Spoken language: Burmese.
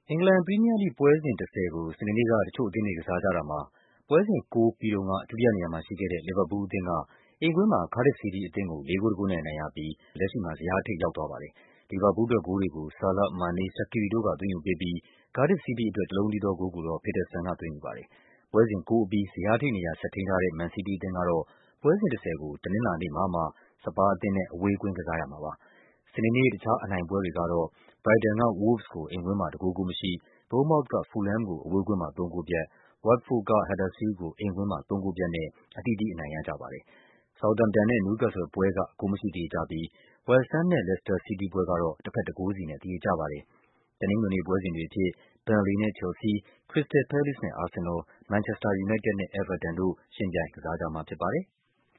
အင်္ဂလန် ပရီးမီးယားလိဂ်ပွဲစဉ် 10 ကို စနေနေ့က တချို့အသင်းတွေကစားကြတာမှာ ပွဲစဉ် 9 ပြီးတုန်းက ဒုတိယနေရာမှာရှိခဲ့တဲ့ လီဗာပူးလ်အသင်းက အိမ်ကွင်းမှာ ကားဒစ်ဖ် စီးတီးအသင်းကို 4 ဂိုး 1 ဂိုးနဲ့ အနိုင်ရပြီး လက်ရှိမှာ ဇယားထိပ်ရောက်သွားပါတယ်။ လီဗာပူးလ်အတွက် ဂိုးတွေကို ဆာလတ်၊ မာနေး၊ ရှာကီရီတို့က သွင်းယူပေးပြီး ကားဒစ်ဖ် စီးတီးအတွက် တလုံးတည်းသောဂိုးကိုတော့ ပီတာဆန်က သွင်းယူပါတယ်။ ပွဲစဉ် 9 အပြီး ဇယားထိပ်နေရာ ဆက်ထိန်းထားတဲ့ မန်စီးတီးအသင်းကတော့ ပွဲစဉ် 10 ကို တနင်္လာနေ့မှာမှ စပါးအသင်းနဲ့ အဝေးကွင်းကစားရမှာပါ။ စနေနေ့ တခြားအနိုင်ပွဲတွေကတော့ ဘရိုက်တန်က ဝို့လ်ဗ်စ်ကို အိမ်ကွင်းမှာ 1 ဂိုး ဂိုးမရှိ၊ ဘုန်းမောက်သ်က ဖူလ်ဟမ်းကို အဝေးကွင်းမှာ 3 ဂိုးပြတ်၊ ဝတ်တ်ဖို့ဒ်က ဟတ်ဒါစ်ဖီးလ်ဒ်ကို အိမ်ကွင်းမှာ 3 ဂိုးပြတ်နဲ့ အသီးသီး အနိုင်ရကြပါတယ်။ ဆောက်သမ်ပ်တန်နဲ့ နယူးကက်ဆယ်ပွဲက ဂိုးမရှိသရေကျပြီး ဝက်စ်ဟမ်းမ်နဲ့ လက်စတာစီးတီးပွဲကတော့ တဘက် 1 ဂိုးစီနဲ့ သရေကျပါတယ်။ တနင်္ဂနွေနေ့ပွဲစဉ်တွေအဖြစ် ဘန်လေနဲ့ ချယ်လ်ဆီး၊ ခရစ္စတယ်လ် ပဲလေ့စ်နဲ့ အာဆင်နယ်လ်၊ မန်ချက်စတာ ယူနိုက်တက်နဲ့ အဲဗာတန်တို့ ယှဉ်ပြိုင်ကစားကြမှာဖြစ်ပါတယ်